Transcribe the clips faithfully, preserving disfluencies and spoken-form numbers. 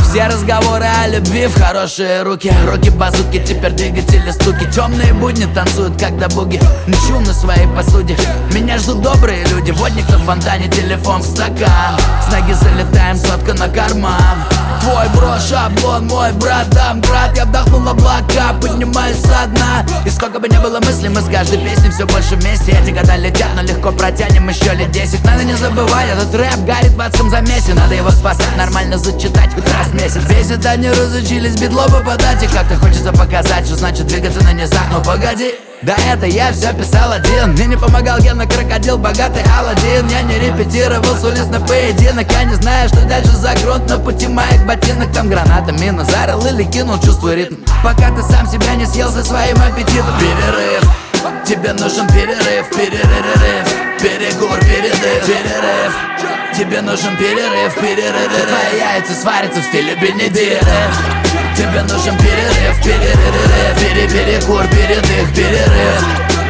Все разговоры о любви в хорошие руки. Руки-базуки, теперь двигатели стуки. Темные будни танцуют, когда буги. Ночу на своей посуде. Меня ждут добрые люди. Водник на фонтане, телефон в стакан. С ноги залетаем, сотка на карман. Твой бро шаблон, мой брат Дамград. Я вдохнул облака, поднимаюсь со дна. И сколько бы ни было мыслей, мы с каждой песней все больше вместе. Эти года летят, но легко протянем еще лет десять. Надо не забывать, этот рэп горит в адском замесе. Надо его спасать, нормально зачитать хоть раз в месяц. Бесит, они разучились битло попадать. И как-то хочется показать, что значит двигаться на низах. Но погоди, да это я все писал один. Мне не помогал Гена Крокодил, богатый Аладдин. Я не репетировал с улиц на поединок. Я не знаю, что дальше за грунт. На пути моих ботинок там граната, мина. Зарыл или кинул, чувствую ритм. Пока ты сам себя не съел со своим аппетитом. Перерыв, тебе нужен перерыв. Перерыв, перекур, передых. Перерыв, тебе нужен перерыв. Перерыв, твои яйца сварятся в стиле Бенедикт. Тебе нужен перерыв, перерыв, пере-перекур, передых, перерыв.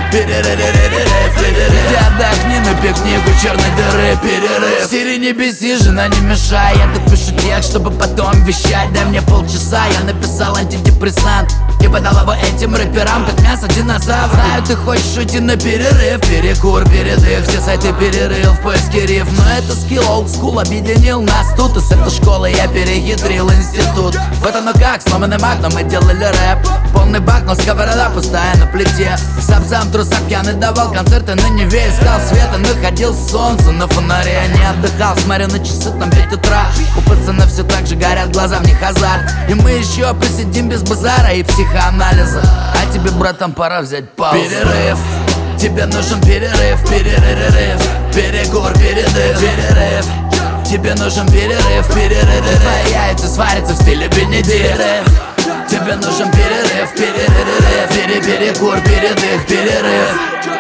Перерыв, иди отдохни, напей книгу черной дыры. Перерыв, Сири, не беси, жена, не мешай. Я тут пишу текст, чтобы потом вещать. Дай мне полчаса, я написал антидепрессант и подал его этим рэперам, как мясо динозавра. Знаю, ты хочешь уйти на перерыв. Перекур, передых, все сайты перерыв в поиске риф. Но это скилл old school объединил нас тут. И с этой школы я перехитрил институт. Вот оно как, сломанный маг, но мы делали рэп. Полный бак, но сковорода пустая на плите. Сам-сам в трусах пьяный давал концерты на Неве. Искал света, находил солнце на фонаре. Я не отдыхал, смотря на часы, там пять утра. У пацанов все так же горят глаза, в них азарт. И мы еще посидим без базара и психоанализа. А тебе, братан, пора взять паузу. Перерыв, тебе нужен перерыв. Перерыв, перекур, передых. Перерыв, тебе нужен перерыв. Перерыв, твои яйца сварятся в стиле Бенедикт. Тебе нужен перерыв. Перерыв, пере-перекур, передых. Перерыв,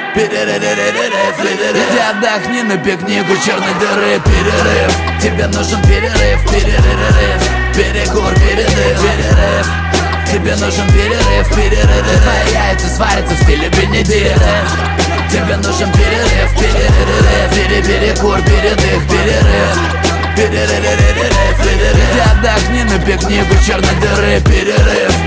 перерыв, иди отдохни, напей книгу черной дыры. Перерыв, тебе нужен перерыв. Перерыв, перекур, передых. Перерыв, тебе нужен перерыв. Перерыв, твои яйца сварятся в стиле Бенедикт. Тебе нужен перерыв. Перерыв, пере-перекур, передых. Перерыв, перерыв, иди отдохни, напей книгу черной дыры. Перерыв.